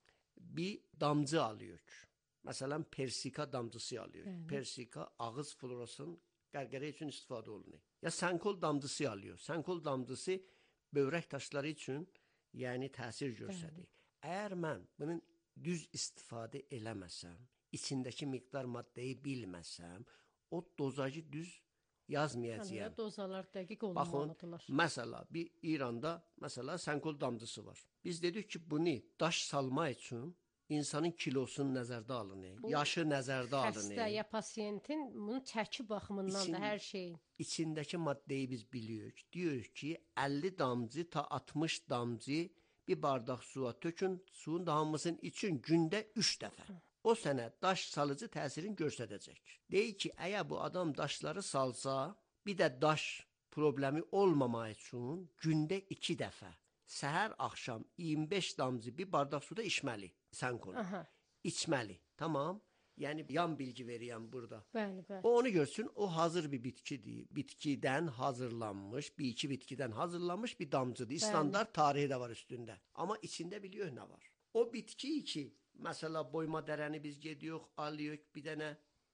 bir damcı alıyoruz. Məsələn, persika damcısı alıyoruz. Bəli. Persika ağız florasının qərqərə üçün istifadə olunur. Ya sənkol damcısı alıyor. Sənkol damcısı bövrək taşları üçün yəni təsir göstərir. Əgər mən bunun düz istifadə eləməsəm, içindəki miqdar maddəyi bilməsəm, o dozajı düz yazmayacağam. Yəni dozalar dəqiq Baxın, olmalıdırlar. məsəla bir İranda məsəla sənkol damcısı var. Biz dedik ki, bunu daş salma üçün insanın kilosunu nəzərdə alınır, Bu yaşı nəzərdə alınır. Xəstə ya pasiyentin bunu çəki baxımından İçin- da hər şey. İçindəki maddəyi biz biliyoruz. Diyoruz ki, əlli damcı ta altmış damcı bir bardaq suya tökün, suyun da hamısının için gündə üç dəfə. O sənə daş salıcı təsirini göstərəcək. Deyir ki, əgər bu adam daşları salsa, bir də daş problemi olmamaq üçün gündə iki dəfə, səhər axşam iyirmi beş damcı bir bardaq suda içməli. Sən konu. Aha. İçməli. Tamam. Yəni yan bilgi verirəm burada. Bəli, bəli. O onu görsün, o hazır bir bitkidir. Bitkidən hazırlanmış, bir iki bitkidən hazırlanmış bir damcıdır. Standart tarihi də var üstündə. Amma içində biliyor nə var. O bitki ki, məsələ boyma dərəni biz gediyoruz, alıyoruz bir dənə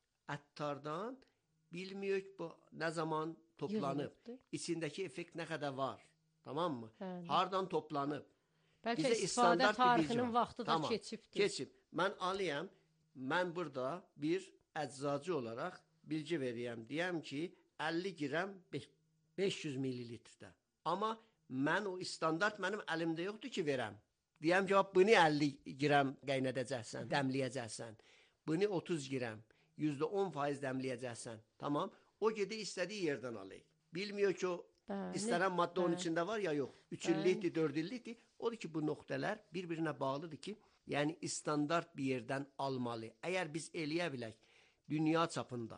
əttardan, bilmiyoruz bu nə zaman toplanıb. Yığılıbdır. İçindəki effekt nə qədər var. Tamam mı? Bəli. Hardan toplanıb? Bəlkə Bizə istifadə standart bir bilgi tarixinin var. vaxtı da Tamam, keçibdir. Keçib. Mən alayım, mən burada bir əczacı olaraq bilgi verirəm. Deyəm ki, əlli qram beş yüz mililitrdə. Amma mən o standart mənim əlimdə yoxdur ki, verəm. Deyəm ki, bunu əlli qram qaynadacaqsan, dəmləyəcəksən. Bunu otuz qram, yüzdə on faiz dəmləyəcəksən. Tamam? O gedir istədiyi yerdən alır. Bilmiyor ki, o Bəli, istənilən maddə onun bəli. içində var ya yox. Üç illikdir, dörd illikdir. Odur ki, bu nöqtələr bir-birinə bağlıdır ki, yəni standart bir yerdən almalı. Əgər biz eləyə bilək, dünya çapında,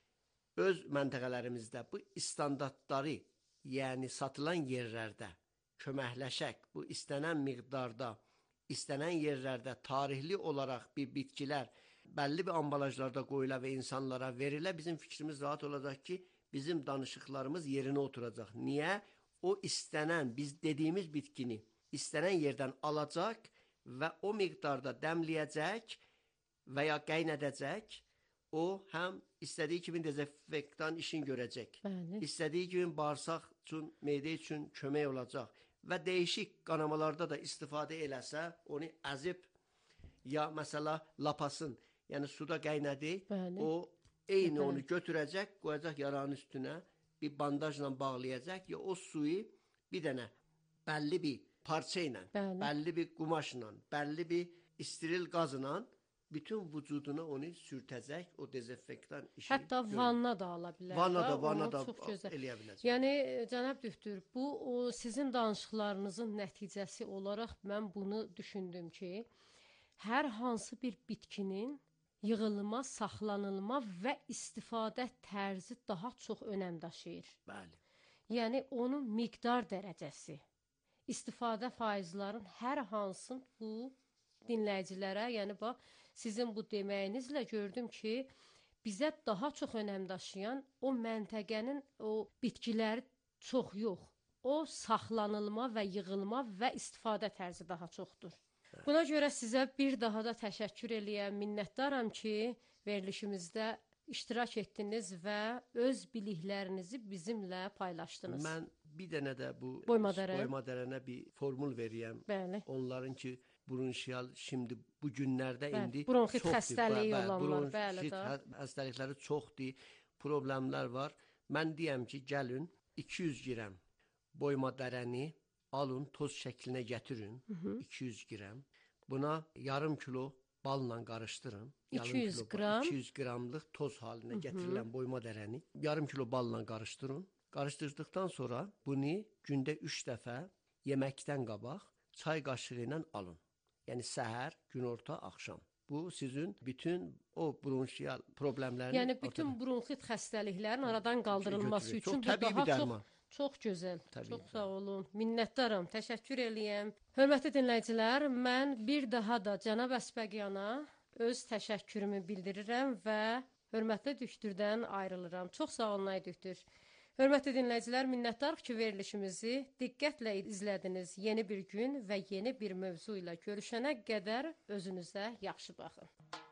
öz məntəqələrimizdə bu standartları, yəni satılan yerlərdə köməkləşək, bu istənən miqdarda, istənən yerlərdə tarihli olaraq bir bitkilər bəlli bir ambalajlarda qoyula və insanlara verilə, bizim fikrimiz rahat olacaq ki, bizim danışıqlarımız yerinə oturacaq. Niyə? O istənən, biz dediyimiz bitkini istənən yerdən alacaq və o miqdarda dəmləyəcək və ya qaynadacaq. o həm istədiyi kimi dezinfektan işin görəcək. Bəli. İstədiyi kimi bağırsaq üçün, medə üçün kömək olacaq və dəyişik qanamalarda da istifadə eləsə, onu əzib ya məsələ lapasın, yəni suda qaynadı, Bəli. o eyni Bəli. onu götürəcək, qoyacaq yaranın üstünə, bir bandajla bağlayacaq ya o suyu bir dənə bəlli bir parça ilə, Bəli. bəlli bir qumaşla, bəlli bir istiril qazla bütün vücuduna onu sürtəcək, o dezinfektan işi. Hətta görür. vanna da ala bilər. Vanna da, Onu vanna da çox gözəl eləyə biləcək. Yəni cənab doktor, bu o sizin danışıqlarınızın nəticəsi olaraq mən bunu düşündüm ki, hər hansı bir bitkinin yığılma, saxlanılma və istifadə tərzi daha çox önəm daşıyır. Bəli. Yəni onun miqdar dərəcəsi, istifadə faizlərin hər hansın bu dinləyicilərə, yəni bax sizin bu deməyinizlə gördüm ki, bizə daha çox önəm daşıyan o məntəqənin o bitkiləri çox yox. O saxlanılma və yığılma və istifadə tərzi daha çoxdur. Buna görə sizə bir daha da təşəkkür eləyəm, minnətdaram ki, verilişimizdə iştirak etdiniz və öz biliklərinizi bizimlə paylaşdınız. Mən bir dənə də bu Boymadərən. boymadərənə bir formul verəyəm. Bəli. Onların ki bronşial şimdi bu günlərdə Bəli, indi bronxit çoxdur. xəstəliyi Bəli, olanlar, bəli bronxit də. xə- xəstəlikləri çoxdur, problemlər var. Mən deyəm ki, gəlin iki yüz qram boymadərəni alın, toz şəklinə gətirin. iki yüz qram. Buna yarım kilo balla qarışdırın. Yarım iki yüz kilo ba- qram. iki yüz qramlıq toz halinə gətirilən boymadərəni yarım kilo balla qarışdırın. Qarışdırdıqdan sonra bunu gündə üç dəfə yeməkdən qabaq çay qaşığı ilə alın. Yəni səhər, günorta, axşam. Bu sizin bütün o bronşial problemlərini Yəni bütün bronxit xəstəliklərin aradan qaldırılması götürür. üçün Çox bu təbii daha bir dərman. çox çox gözəl. Təbii çox ki. sağ olun. Minnətdaram. Təşəkkür eləyəm. Hörmətli dinləyicilər, mən bir daha da cənab Əsbəqyana öz təşəkkürümü bildirirəm və hörmətli düktürdən ayrılıram. Çox sağ olun ay düktür. Hörmətli dinləyicilər, minnətdarıq ki, verilişimizi diqqətlə izlədiniz. Yeni bir gün və yeni bir mövzu ilə görüşənə qədər özünüzə yaxşı baxın.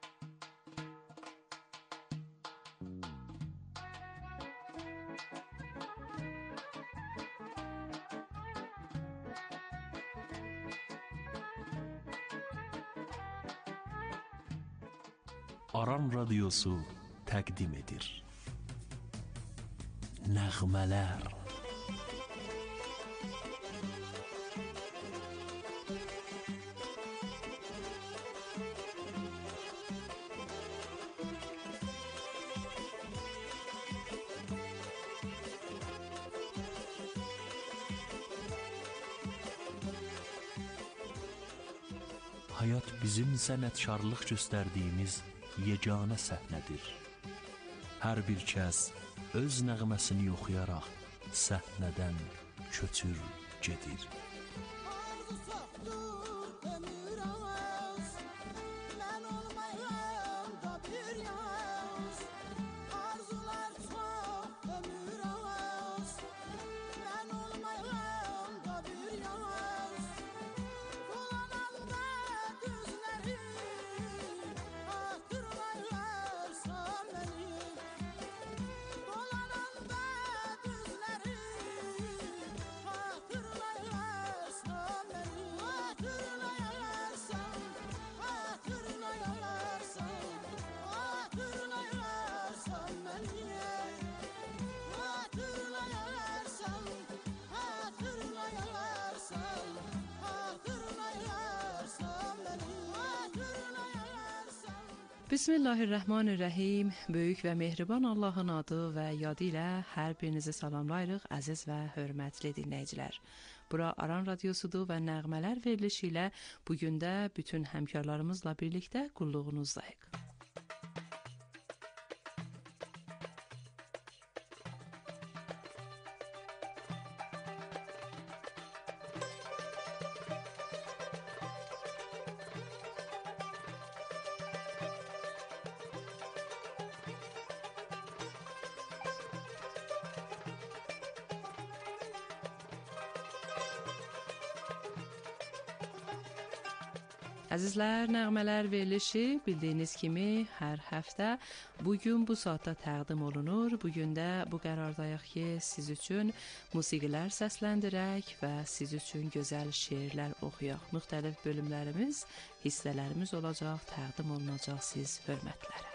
Aran Radyosu təqdim edir. Nəğmələr. Hayat bizim sənətkarlıq göstərdiyimiz yeganə səhnədir. Hər bir kəs öz nəğməsini oxuyaraq səhnədən köçür gedir. Bismillahirrahmanirrahim. Böyük və mehriban Allahın adı və yadı ilə hər birinizi salamlayırıq, əziz və hörmətli dinləyicilər. Bura Aran Radyosudur və nəğmələr verilişi ilə bugün də bütün həmkarlarımızla birlikdə qulluğunuzdayıq. Əzizlər, nəğmələr verilişi bildiyiniz kimi hər həftə bugün bu saatda təqdim olunur. Bugün də bu qərardayıq ki, siz üçün musiqilər səsləndirək və siz üçün gözəl şeirlər oxuyaq. Müxtəlif bölümlərimiz, hissələrimiz olacaq, təqdim olunacaq siz hörmətlərə.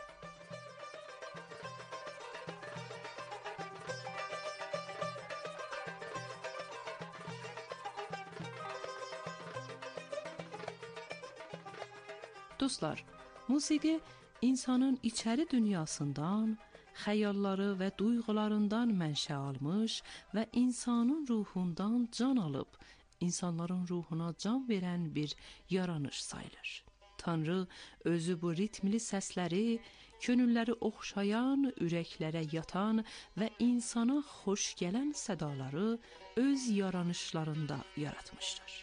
Dostlar, musiqi insanın içəri dünyasından, xəyalları və duyğularından mənşə almış və insanın ruhundan can alıb, insanların ruhuna can verən bir yaranış sayılır. Tanrı özü bu ritmli səsləri, könülləri oxşayan, ürəklərə yatan və insana xoş gələn sədaları öz yaranışlarında yaratmışdır.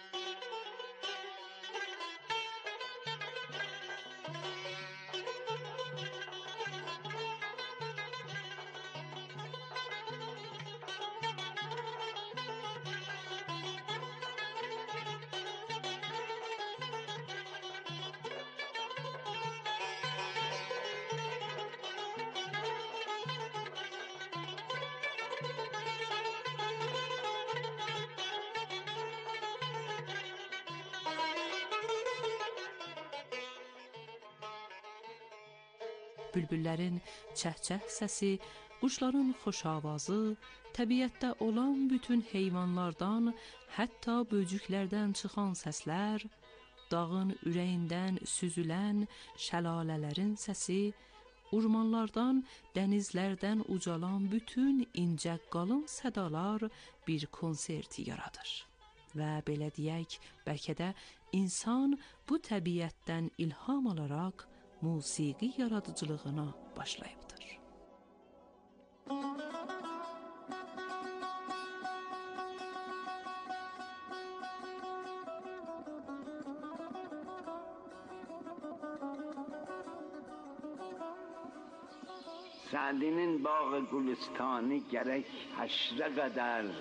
Bülbüllərin çəh-çəh səsi, quşların xoş avazı, təbiətdə olan bütün heyvanlardan, hətta böcüklərdən çıxan səslər, dağın ürəyindən süzülən şəlalələrin səsi, ormanlardan, dənizlərdən ucalan bütün incə qalın sədalar bir konserti yaradır. Və belə deyək, bəlkə də insan bu təbiətdən ilham alaraq musiqi yaradıcılığına başlayıbdır. Sa'dinin bağı gülüstanı gərək həşrə qədər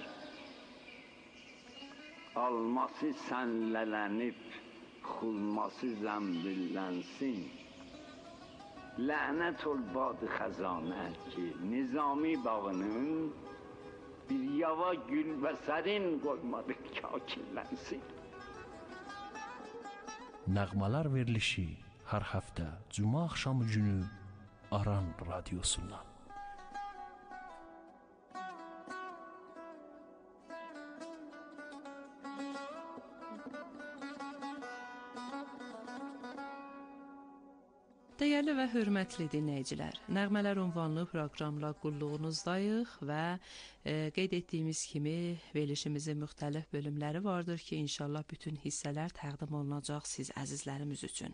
alması sənlələnib, xulması zəmbillənsin. Lənət ol bad xəzanə ki, Nizami bağının bir yava gül və sərin qoymadı kakillənsin. Nəğmələr verilişi hər həftə cümə axşamı günü Aran radiosundan. Dəyərli və hörmətli dinləyicilər, Nəğmələr ünvanlı proqramla qulluğunuzdayıq və e, qeyd etdiyimiz kimi verilişimizin müxtəlif bölümləri vardır ki, inşallah bütün hissələr təqdim olunacaq siz əzizlərimiz üçün.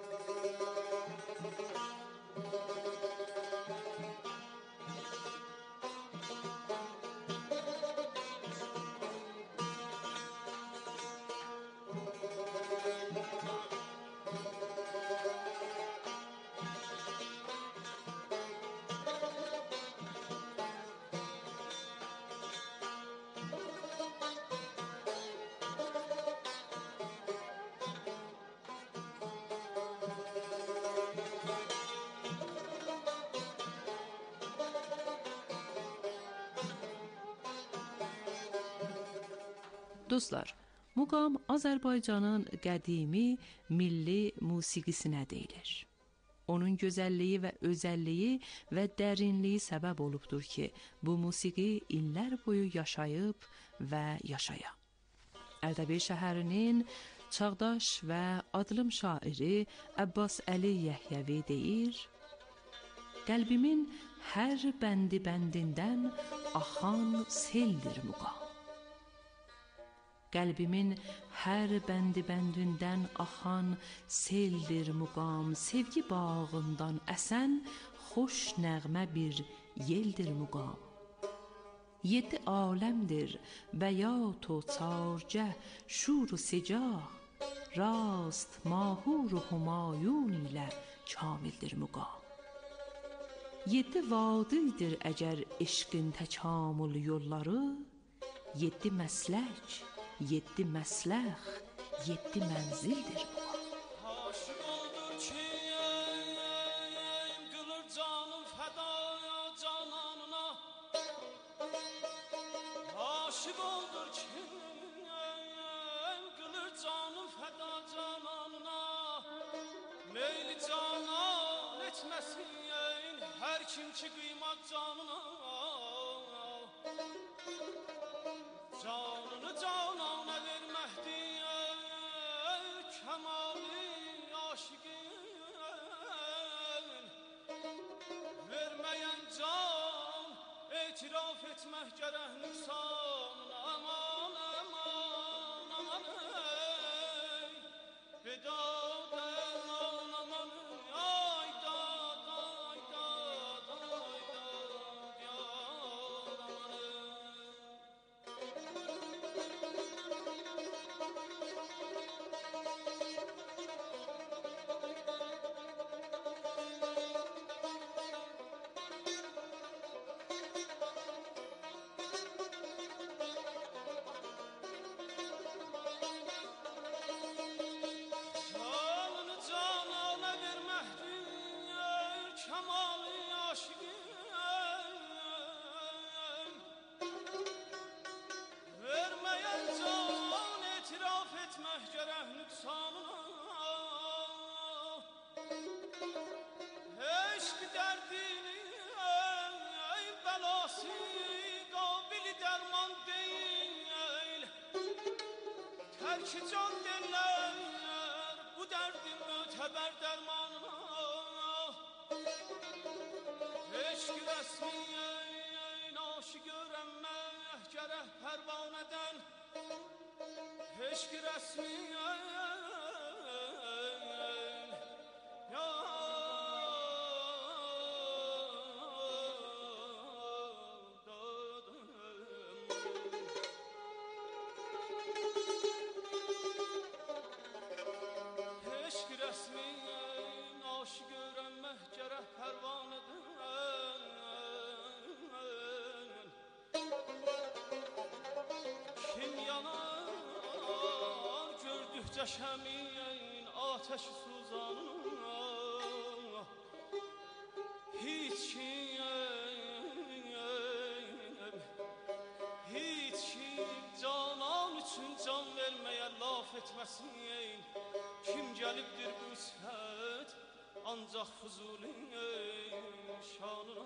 Dostlar, muqam Azərbaycanın qədimi milli musiqisinə deyilir. Onun gözəlliyi və özəlliyi və dərinliyi səbəb olubdur ki, bu musiqi illər boyu yaşayıb və yaşaya. Ərdəbil şəhərinin çağdaş və adlım şairi Əbbas Əli Yəhyəvi deyir, qəlbimin hər bəndi bəndindən axan seldir muqam. Qəlbimin hər bəndi bəndindən axan seldir muqam, sevgi bağından əsən xoş nəğmə bir yeldir muqam. Yedi aləmdir bəyat o çargə şur u secah, rast mahur u humayun ilə kamildir muqam. Yedi vadidir əgər eşqin təkamül yolları, yedi məslək, yedi məsləx, yedi mənzildir muqam. Her kim ki kıymak canına, canını canana vermektir kemali aşıkın. Vermeyen can itiraf etmek gerek nüksanına. Aman aman aman ey Bedad aman aman ay dad ay dad ay dad yar aman canını canana vermektir kemali aşıkın. Vermeyen can itiraf etmek gerek nüksanına. Eşk derdini ey belası kabili derman değil. Terk can derler bu derdin öteber dermanına. Eşk resmi ey naşı görenmek gerek pervaneden. Eşk resmi ey ya eşk resmi naşı görenmek gerek pervaneden. Kim yanar gördükçe şemin ateşi suzanına. Hiç kim, hiç kim canan için can vermeye laf etmesin. Kim gelipdir bu üsret ancak Fuzul'in şanına.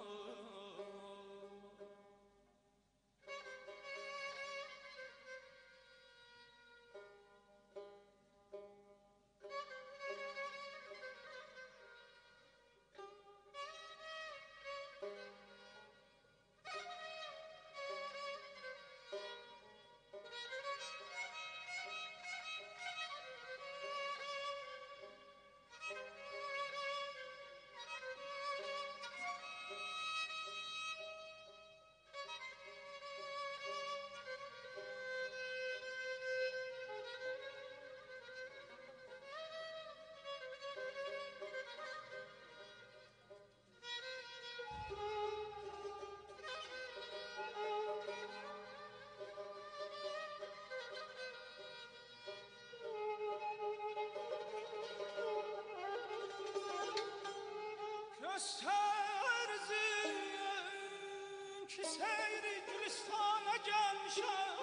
Gösterzin ki seyri Gülistan'a gelmişem.